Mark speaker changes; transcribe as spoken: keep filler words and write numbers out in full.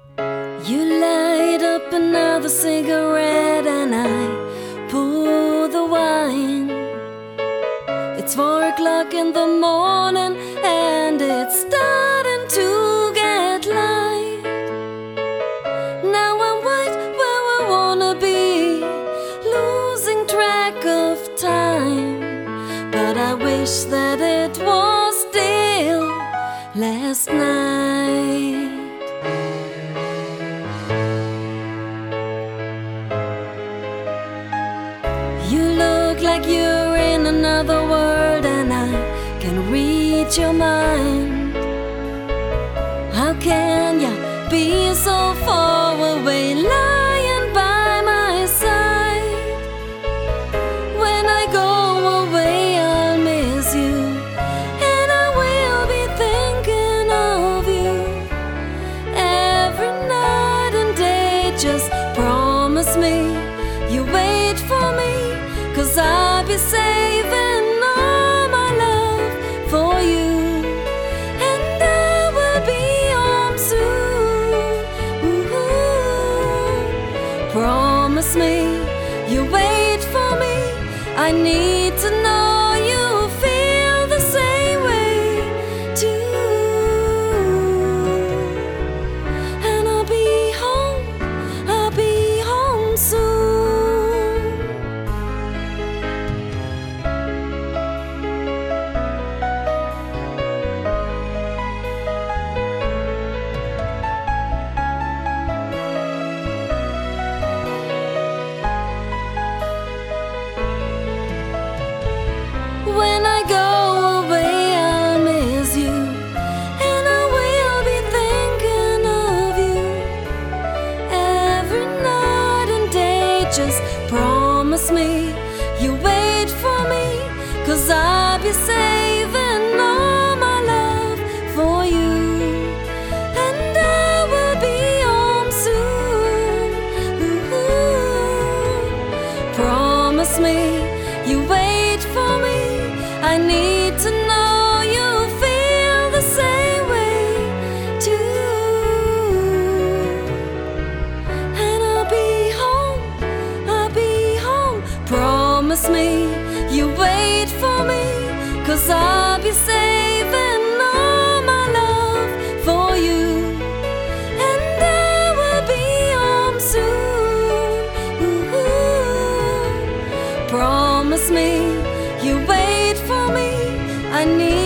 Speaker 1: You light up another cigarette and I pour the wine. It's four o'clock in the morning and it's starting to get light. Now I'm right where I wanna be, losing track of time. But I wish that it was still last night. You look like you're in another world and I can read your mind. How can you be so far away, lying by my side? When I go away I'll miss you, and I will be thinking of you every night and day. Just promise me you wait for me, 'cause I'll be saving all my love for you, and I will be home soon. Ooh, promise me you wait for me. I need to know you feel the same way too. And I'll be home, I'll be home soon. When I go away I'll miss you, and I will be thinking of you every night and day. Just promise me you wait for me, 'cause I'll be saving all my love for you, and I will be home soon. Ooh, promise me you wait for me. I need to know you feel the same way too. And I'll be home, I'll be home. Promise me you wait for me, 'cause I'll be saving all my love for you, and I will be home soon. Ooh, promise me you wait for me. I need